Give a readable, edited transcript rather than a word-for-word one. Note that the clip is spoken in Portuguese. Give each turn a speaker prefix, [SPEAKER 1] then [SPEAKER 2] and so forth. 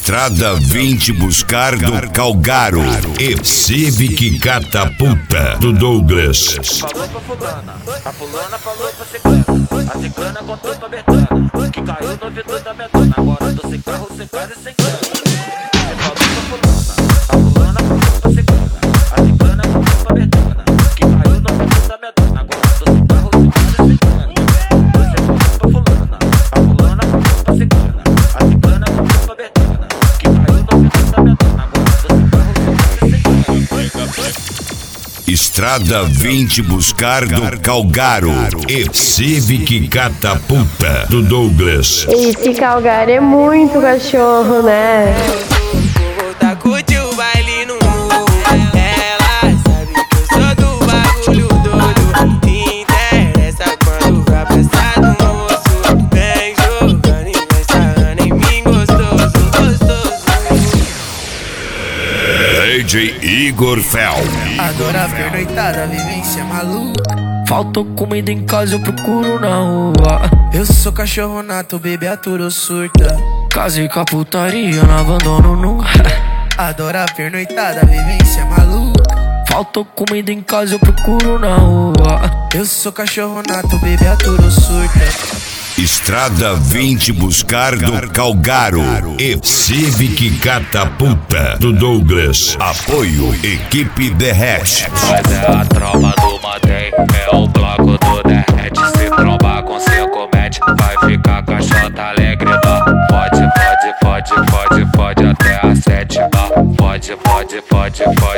[SPEAKER 1] Estrada vem te buscar do Calgaro e Civic Catapulta do Douglas.
[SPEAKER 2] Falou pra fulana, a fulana falou pra ciclana, a ciclana contou pra Betana, que caiu no vidro da Betana, agora tô sem carro, sem casa e sem grana. Você falou pra fulana, a fulana falou pra ciclana, a ciclana contou pra Betana, que caiu no vidro da Betana, agora tô sem carro, sem casa e sem grana. Você falou pra fulana, a fulana falou pra ciclana, a ciclana contou pra Betana, que caiu no vidro da Betana, agora tô sem carro, sem casa e sem grana.
[SPEAKER 1] Estrada vem te buscar do Calgaro e Civic Catapulta do Douglas.
[SPEAKER 3] Esse Calgaro é muito cachorro, né?
[SPEAKER 4] Tá curtindo o baile no morro. Ela sabe que eu sou do bagulho doido. Te interessa quando vai passar do moço. Vem jogando e vem sarrando em mim gostoso, gostoso.
[SPEAKER 1] DJ Igor Fel.
[SPEAKER 5] Adora ver noitada, vivência maluca.
[SPEAKER 6] Faltou comida em casa, eu procuro na rua.
[SPEAKER 5] Eu sou cachorro nato, bebê aturo surta.
[SPEAKER 6] Casei com a putaria, não abandono nunca.
[SPEAKER 5] Adora ver noitada, vivência maluca.
[SPEAKER 6] Faltou comida em casa, eu procuro na rua.
[SPEAKER 5] Eu sou cachorro nato, bebê aturo surta.
[SPEAKER 1] Estrada vem te buscar do Calgaro e Civic Catapulta do Douglas. Apoio Equipe Derrete.
[SPEAKER 2] Mas é a tropa do mantém, é o bloco do derrete. Se trombar com 5 mete, vai ficar caixota alegre, nó. Pode até a 7, nó. Pode